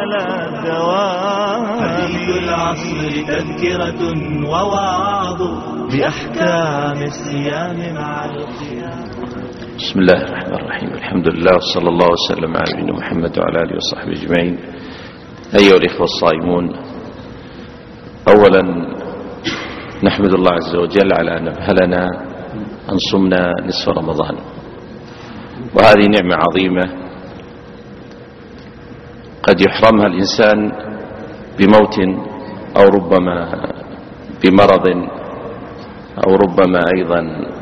على الدوام. حديث العصر تذكرة ووعظ بأحكام الصيام مع القيام. بسم الله الرحمن الرحيم. الحمد لله وصلى الله وسلم على نبينا محمد وعلى آله وصحبه أجمعين. أيها الإخوة الصائمون، أولا نحمد الله عز وجل على أن أمهلنا أن صمنا نصف رمضان، وهذه نعمة عظيمة قد يحرمها الإنسان بموت أو ربما بمرض أو ربما أيضا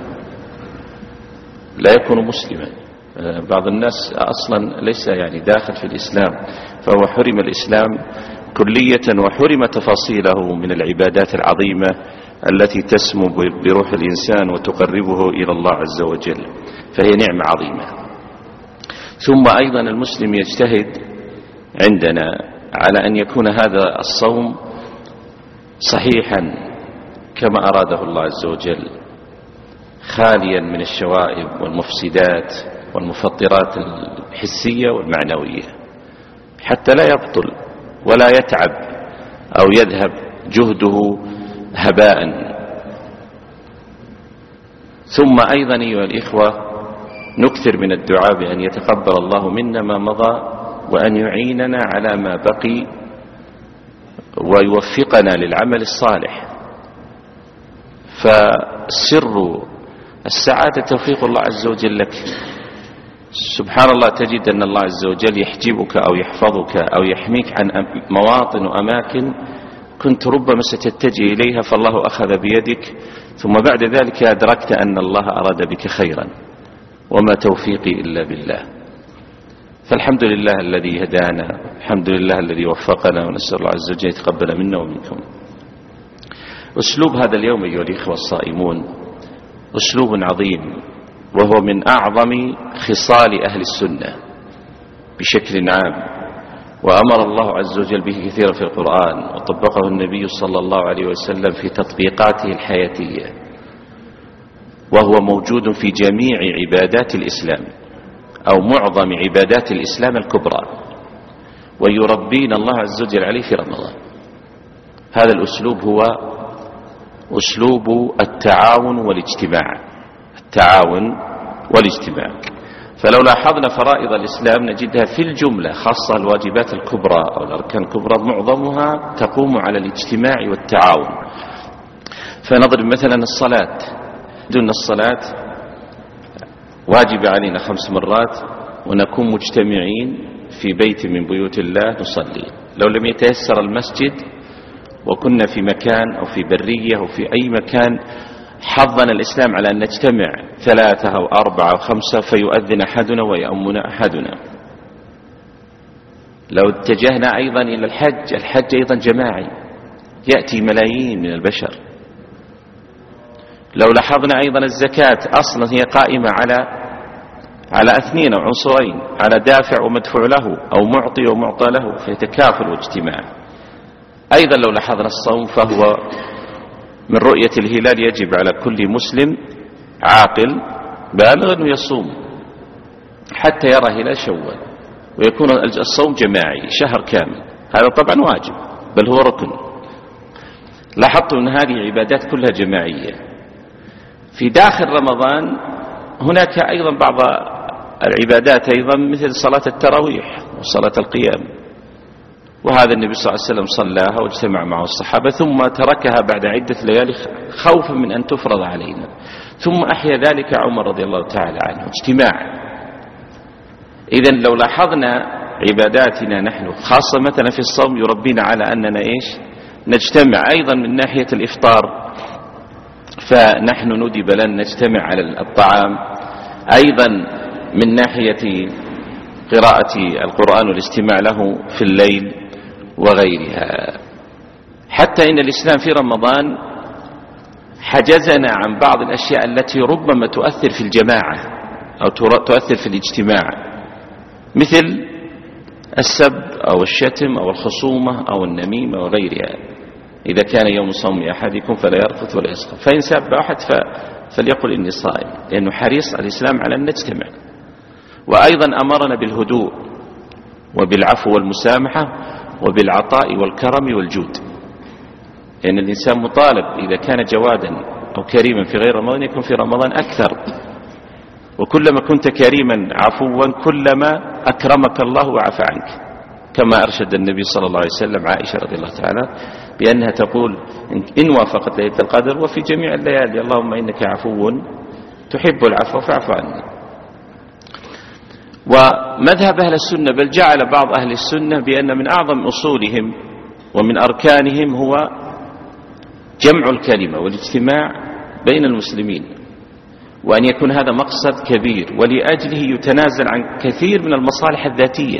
لا يكون مسلما. بعض الناس أصلا ليس داخل في الإسلام، فهو حرم الإسلام كلية وحرم تفاصيله من العبادات العظيمة التي تسمو بروح الإنسان وتقربه إلى الله عز وجل، فهي نعمة عظيمة. ثم أيضا المسلم يجتهد عندنا على أن يكون هذا الصوم صحيحا كما أراده الله عز وجل، خاليا من الشوائب والمفسدات والمفطرات الحسية والمعنوية، حتى لا يبطل ولا يتعب أو يذهب جهده هباء. ثم أيضا أيها الإخوة نكثر من الدعاء بأن يتقبل الله منا ما مضى وأن يعيننا على ما بقي ويوفقنا للعمل الصالح. فسر السعادة توفيق الله عز وجل لك. سبحان الله، تجد أن الله عز وجل يحجبك أو يحفظك أو يحميك عن مواطن وأماكن كنت ربما ستتجه إليها، فالله أخذ بيدك، ثم بعد ذلك أدركت أن الله أراد بك خيرا، وما توفيقي إلا بالله. فالحمد لله الذي هدانا، الحمد لله الذي وفقنا، ونسأل الله عز وجل يتقبل منا ومنكم. أسلوب هذا اليوم أيها الإخوة الصائمون أسلوب عظيم، وهو من أعظم خصال أهل السنة بشكل عام، وأمر الله عز وجل به كثيرا في القرآن، وطبقه النبي صلى الله عليه وسلم في تطبيقاته الحياتية، وهو موجود في جميع عبادات الإسلام أو معظم عبادات الإسلام الكبرى، ويربينا الله عز وجل عليه في رمضان. هذا الأسلوب هو أسلوب التعاون والاجتماع، التعاون والاجتماع. فلو لاحظنا فرائض الإسلام نجدها في الجملة، خاصة الواجبات الكبرى أو الأركان الكبرى، معظمها تقوم على الاجتماع والتعاون. فنضرب مثلا الصلاة، دون الصلاة واجب علينا 5 مرات، ونكون مجتمعين في بيت من بيوت الله نصلي. لو لم يتيسر المسجد وكنا في مكان أو في برية أو في أي مكان، حظنا الإسلام على أن نجتمع 3 أو 4 أو 5 فيؤذن أحدنا ويؤمنا أحدنا. لو اتجهنا أيضا إلى الحج أيضا جماعي، يأتي ملايين من البشر. لو لاحظنا أيضا الزكاة أصلا هي قائمة على 2 أو عنصرين، على دافع ومدفوع له، أو معطي ومعطى له، فيتكافل واجتماع. أيضا لو لاحظنا الصوم فهو من رؤية الهلال يجب على كل مسلم عاقل بالغ أنه يصوم حتى يرى هلال شوال، ويكون الصوم جماعي شهر كامل. هذا طبعا واجب، بل هو ركن. لاحظت أن هذه عبادات كلها جماعية. في داخل رمضان هناك أيضا بعض العبادات أيضا مثل صلاة التراويح وصلاة القيام، وهذا النبي صلى الله عليه وسلم صلاها واجتمع معه الصحابة، ثم تركها بعد عدة ليالي خوفا من أن تفرض علينا، ثم أحيا ذلك عمر رضي الله تعالى عنه، اجتماع. إذن لو لاحظنا عباداتنا نحن خاصة مثلا في الصوم يربينا على أننا نجتمع. أيضا من ناحية الإفطار فنحن ندب لن نجتمع على الطعام. أيضا من ناحية قراءة القرآن والاستماع له في الليل وغيرها. حتى إن الإسلام في رمضان حجزنا عن بعض الأشياء التي ربما تؤثر في الجماعة أو تؤثر في الاجتماع، مثل السب أو الشتم أو الخصومة أو النميمة وغيرها. إذا كان يوم صوم أحدكم فلا يرفث ولا يسخط، فإن سب أحد فليقل إني صائم، لأنه حريص الإسلام على أن نجتمع. وأيضا أمرنا بالهدوء وبالعفو والمسامحة وبالعطاء والكرم والجود. لأن الإنسان مطالب إذا كان جوادا أو كريما في غير رمضان يكون في رمضان أكثر، وكلما كنت كريما عفوا كلما أكرمك الله وعفى عنك، كما أرشد النبي صلى الله عليه وسلم عائشة رضي الله تعالى بأنها تقول إن وافقت ليلة القدر وفي جميع الليالي اللهم إنك عفو تحب العفو فاعف عني. ومذهب أهل السنة بل جعل بعض أهل السنة بأن من أعظم أصولهم ومن أركانهم هو جمع الكلمة والاجتماع بين المسلمين، وأن يكون هذا مقصد كبير ولأجله يتنازل عن كثير من المصالح الذاتية،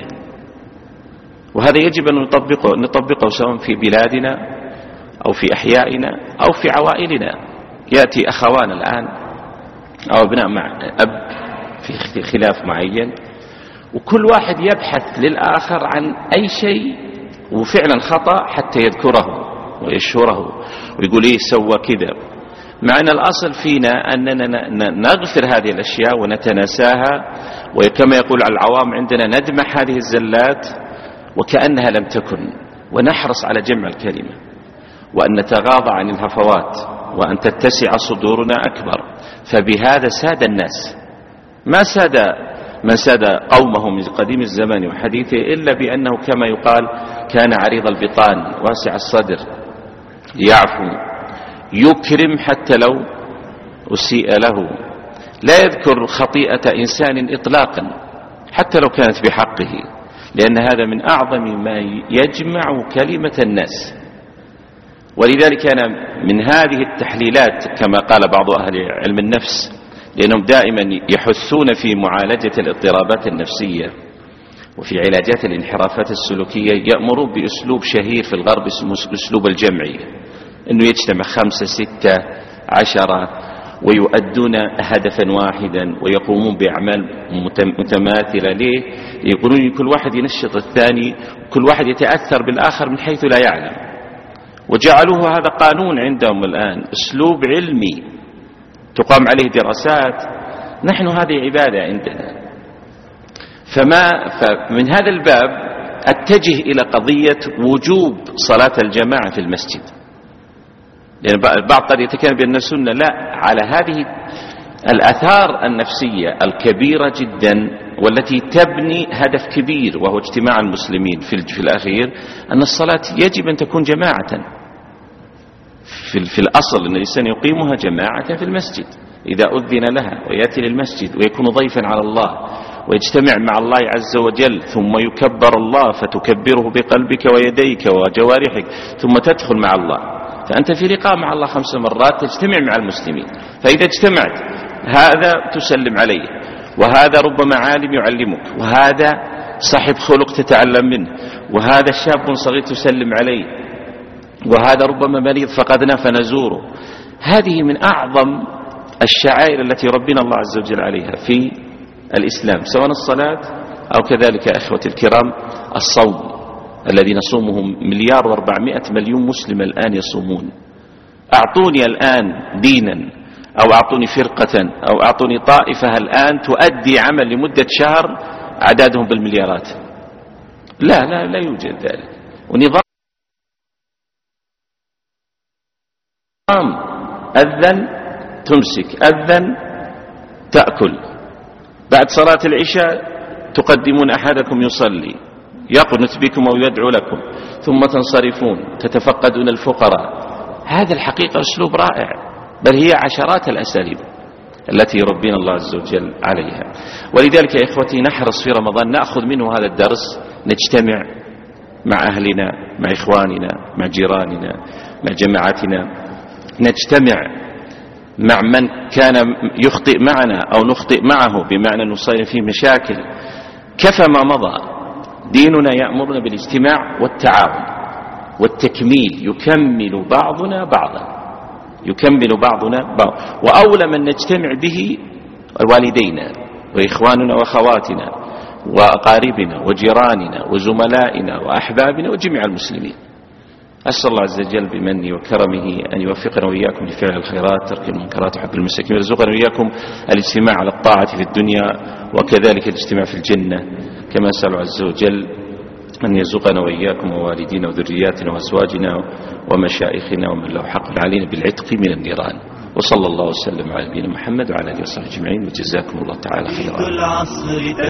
وهذا يجب أن نطبقه سواء في بلادنا أو في أحيائنا أو في عوائلنا. يأتي أخوان الآن أو أبناء مع أب في خلاف معين، وكل واحد يبحث للآخر عن أي شيء وفعلا خطأ حتى يذكره ويشهره ويقول إيه سوى كذا، مع أن الأصل فينا أننا نغفر هذه الأشياء ونتناساها، وكما يقول العوام عندنا ندمح هذه الزلات وكأنها لم تكن، ونحرص على جمع الكلمة وأن نتغاضى عن الهفوات وأن تتسع صدورنا أكبر. فبهذا ساد الناس، ما ساد من ساد قومه من قديم الزمان وحديثه إلا بأنه كما يقال كان عريض البطان واسع الصدر، يعفو يكرم حتى لو أسيء له، لا يذكر خطيئة إنسان إطلاقا حتى لو كانت بحقه، لأن هذا من أعظم ما يجمع كلمة الناس. ولذلك أنا من هذه التحليلات كما قال بعض أهل علم النفس، لأنهم دائما يحثون في معالجة الاضطرابات النفسية وفي علاجات الانحرافات السلوكية، يأمرون بأسلوب شهير في الغرب اسمه أسلوب الجمعي، أنه يجتمع 5 6 10 ويؤدون هدفا واحدا ويقومون بأعمال متماثلة. ليه؟ يقولون كل واحد ينشط الثاني وكل واحد يتأثر بالآخر من حيث لا يعلم، وجعلوه هذا قانون عندهم الآن، أسلوب علمي تقام عليه دراسات. نحن هذه عبادة عندنا. فمن هذا الباب أتجه إلى قضية وجوب صلاة الجماعة في المسجد، لأن البعض قد يتكلم بأن السنة لا، على هذه الآثار النفسية الكبيرة جدا والتي تبني هدف كبير وهو اجتماع المسلمين في الأخير، أن الصلاة يجب أن تكون جماعة. في الأصل أن الإنسان يقيمها جماعة في المسجد إذا أذن لها، ويأتي للمسجد ويكون ضيفا على الله ويجتمع مع الله عز وجل، ثم يكبر الله فتكبره بقلبك ويديك وجوارحك، ثم تدخل مع الله، فأنت في لقاء مع الله 5 مرات تجتمع مع المسلمين. فإذا اجتمعت هذا تسلم عليه، وهذا ربما عالم يعلمك، وهذا صاحب خلق تتعلم منه، وهذا شاب صغير تسلم عليه، وهذا ربما مريض فقدناه فنزوره. هذه من أعظم الشعائر التي ربنا الله عز وجل عليها في الإسلام، سواء الصلاة أو كذلك أخوتي الكرام الصوم الذي نصومه 1,400,000,000 مسلم الآن يصومون. أعطوني الآن دينا أو أعطوني فرقة أو أعطوني طائفة الآن تؤدي عمل لمدة شهر أعدادهم بالمليارات. لا يوجد ذلك. ونظام أذن تمسك، أذن تأكل، بعد صلاة العشاء تقدمون أحدكم يصلي يقنت بكم أو يدعو لكم، ثم تنصرفون تتفقدون الفقراء. هذا الحقيقة أسلوب رائع، بل هي عشرات الأساليب التي ربنا الله عز وجل عليها. ولذلك يا إخوتي نحرص في رمضان نأخذ منه هذا الدرس، نجتمع مع أهلنا، مع إخواننا، مع جيراننا، مع جماعتنا، نجتمع مع من كان يخطئ معنا أو نخطئ معه، بمعنى نصير فيه مشاكل. كفى ما مضى، ديننا يأمرنا بالاجتماع والتعاون والتكميل، يكمل بعضنا بعضا، يكمل بعضنا بعض. وأولى من نجتمع به والدينا وإخواننا وأخواتنا وأقاربنا وجيراننا وزملائنا وأحبابنا وجميع المسلمين. أسأل الله عز وجل بمنه وكرمه أن يوفقنا وإياكم لفعل الخيرات، ترك المنكرات، وحب المساكين، ويرزقنا وإياكم الاجتماع على الطاعة في الدنيا وكذلك الاجتماع في الجنة، كما أسأل عز وجل أن يرزقنا وإياكم ووالدينا وذرياتنا وأزواجنا ومشايخنا ومن له حق علينا بالعتق من النيران. وصلى الله وسلم على نبينا محمد وعلى آله وصحبه أجمعين، وجزاكم الله تعالى خيرا.